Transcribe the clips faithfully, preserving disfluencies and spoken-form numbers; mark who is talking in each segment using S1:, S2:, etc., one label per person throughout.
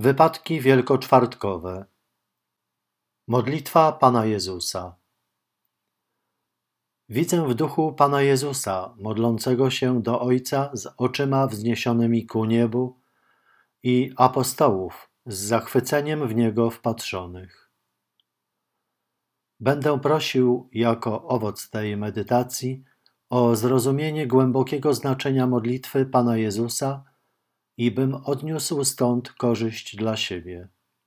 S1: Wypadki wielkoczwartkowe. Modlitwa Pana Jezusa. Widzę w duchu Pana Jezusa, modlącego się do Ojca z oczyma wzniesionymi ku niebu i apostołów z zachwyceniem w Niego wpatrzonych. Będę prosił jako owoc tej medytacji o zrozumienie głębokiego znaczenia modlitwy Pana Jezusa i bym odniósł stąd korzyść dla siebie.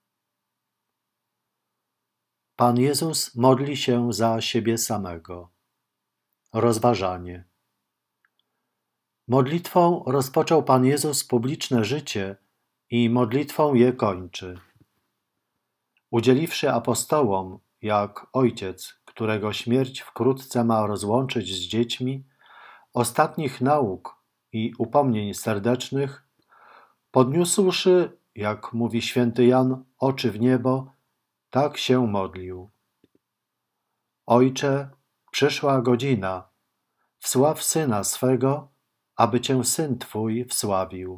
S1: Pan Jezus modli się za siebie samego. Rozważanie. Modlitwą rozpoczął Pan Jezus publiczne życie i modlitwą je kończy. Udzieliwszy apostołom, jak ojciec, którego śmierć wkrótce ma rozłączyć z dziećmi, ostatnich nauk i upomnień serdecznych, podniósłszy, jak mówi święty Jan, oczy w niebo, tak się modlił. Ojcze, przyszła godzina, wsław Syna swego, aby Cię Syn Twój wsławił.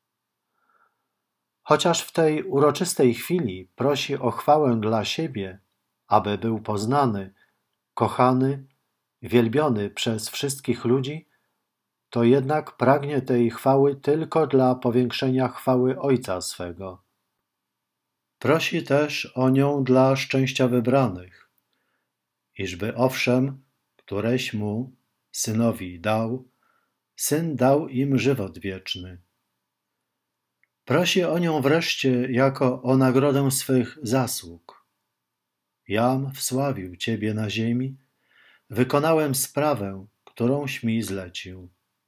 S1: Chociaż w tej uroczystej chwili prosi o chwałę dla siebie, aby był poznany, kochany, wielbiony przez wszystkich ludzi, to jednak pragnie tej chwały tylko dla powiększenia chwały Ojca swego. Prosi też o nią dla szczęścia wybranych, iżby owszem, któreś mu, Synowi dał, Syn dał im żywot wieczny. Prosi o nią wreszcie jako o nagrodę swych zasług. Jam wsławił Ciebie na ziemi, wykonałem sprawę, którąś mi zlecił.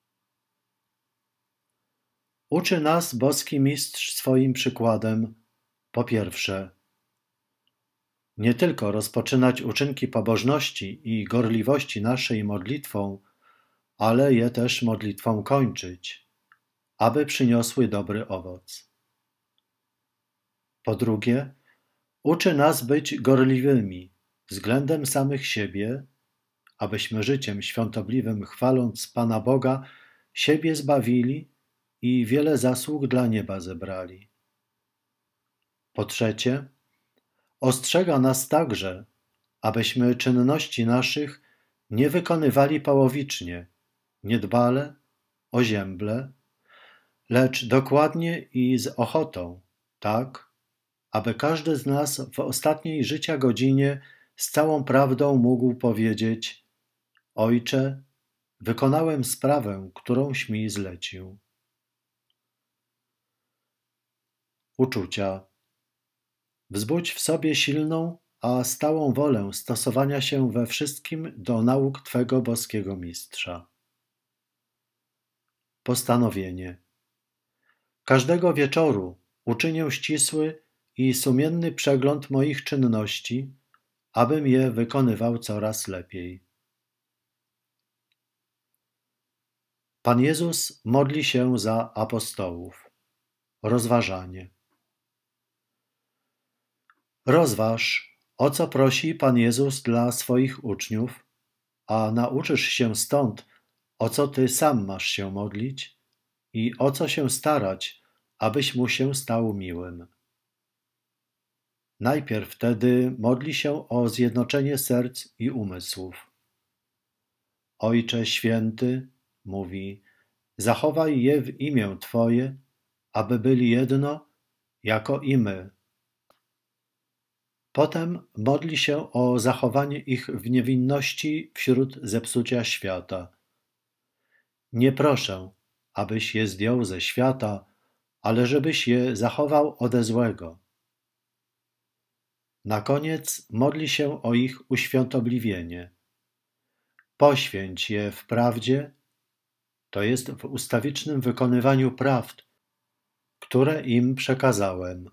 S1: Uczy nas boski mistrz swoim przykładem, po pierwsze, nie tylko rozpoczynać uczynki pobożności i gorliwości naszej modlitwą, ale je też modlitwą kończyć, aby przyniosły dobry owoc. Po drugie, uczy nas być gorliwymi względem samych siebie, abyśmy życiem świątobliwym chwaląc Pana Boga siebie zbawili i wiele zasług dla nieba zebrali. Po trzecie, ostrzega nas także, abyśmy czynności naszych nie wykonywali połowicznie, niedbale, ozięble, lecz dokładnie i z ochotą, tak, aby każdy z nas w ostatniej życia godzinie z całą prawdą mógł powiedzieć: Ojcze, wykonałem sprawę, którąś mi zlecił. Uczucia. Wzbudź w sobie silną, a stałą wolę stosowania się we wszystkim do nauk Twego boskiego mistrza. Postanowienie. Każdego wieczoru uczynię ścisły i sumienny przegląd moich czynności, abym je wykonywał coraz lepiej. Pan Jezus modli się za apostołów. Rozważanie. Rozważ, o co prosi Pan Jezus dla swoich uczniów, a nauczysz się stąd, o co Ty sam masz się modlić i o co się starać, abyś Mu się stał miłym. Najpierw wtedy modli się o zjednoczenie serc i umysłów. Ojcze Święty, mówi, zachowaj je w imię Twoje, aby byli jedno, jako i my. Potem modli się o zachowanie ich w niewinności wśród zepsucia świata. Nie proszę, abyś je zdjął ze świata, ale żebyś je zachował ode złego. Na koniec modli się o ich uświątobliwienie. Poświęć je w prawdzie, to jest w ustawicznym wykonywaniu prawd, które im przekazałem.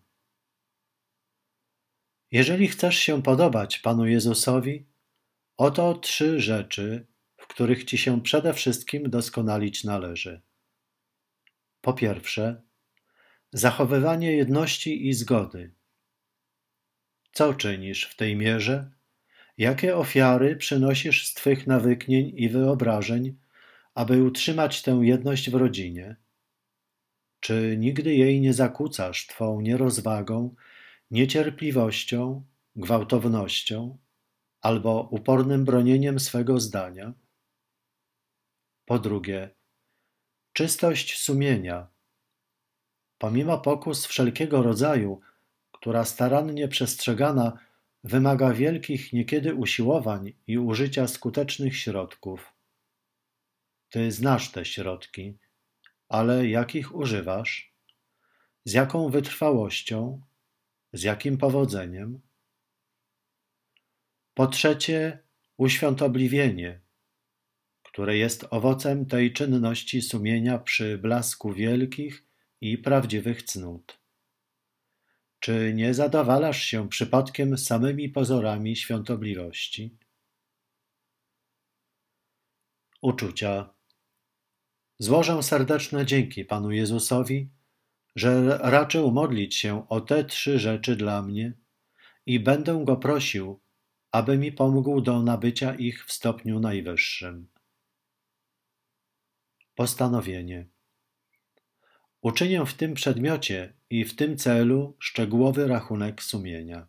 S1: Jeżeli chcesz się podobać Panu Jezusowi, oto trzy rzeczy, w których Ci się przede wszystkim doskonalić należy. Po pierwsze, zachowywanie jedności i zgody. Co czynisz w tej mierze? Jakie ofiary przynosisz z Twych nawyknień i wyobrażeń, aby utrzymać tę jedność w rodzinie? Czy nigdy jej nie zakłócasz twą nierozwagą, niecierpliwością, gwałtownością albo upornym bronieniem swego zdania? Po drugie, czystość sumienia. Pomimo pokus wszelkiego rodzaju, która starannie przestrzegana wymaga wielkich niekiedy usiłowań i użycia skutecznych środków. Ty znasz te środki, ale jakich używasz? Z jaką wytrwałością? Z jakim powodzeniem? Po trzecie, uświątobliwienie, które jest owocem tej czynności sumienia przy blasku wielkich i prawdziwych cnót. Czy nie zadowalasz się przypadkiem samymi pozorami świątobliwości? Uczucia. Złożę serdeczne dzięki Panu Jezusowi, że raczył modlić się o te trzy rzeczy dla mnie i będę Go prosił, aby mi pomógł do nabycia ich w stopniu najwyższym. Postanowienie. Uczynię w tym przedmiocie i w tym celu szczegółowy rachunek sumienia.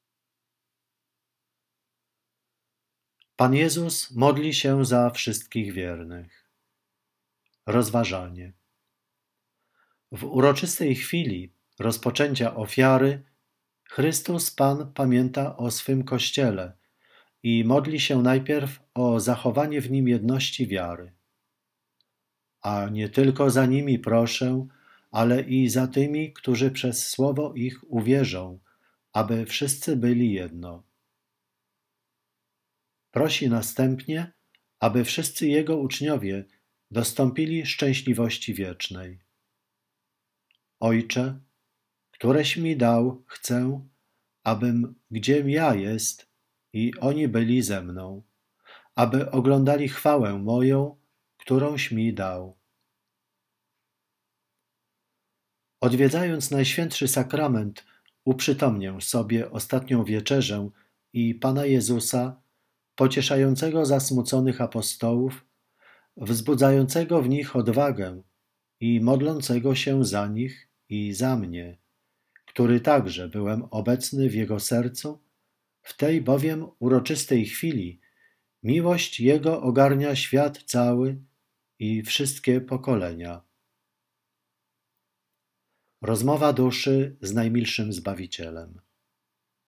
S1: Pan Jezus modli się za wszystkich wiernych. Rozważanie. W uroczystej chwili rozpoczęcia ofiary Chrystus Pan pamięta o swym Kościele i modli się najpierw o zachowanie w nim jedności wiary. A nie tylko za nimi proszę, ale i za tymi, którzy przez słowo ich uwierzą, aby wszyscy byli jedno. Prosi następnie, aby wszyscy Jego uczniowie dostąpili szczęśliwości wiecznej. Ojcze, któreś mi dał, chcę, abym gdziem ja jest i oni byli ze mną, aby oglądali chwałę moją, którąś mi dał. Odwiedzając Najświętszy Sakrament, uprzytomnię sobie ostatnią wieczerzę i Pana Jezusa, pocieszającego zasmuconych apostołów, wzbudzającego w nich odwagę i modlącego się za nich i za mnie, który także byłem obecny w jego sercu, w tej bowiem uroczystej chwili miłość Jego ogarnia świat cały i wszystkie pokolenia. Rozmowa duszy z najmilszym Zbawicielem.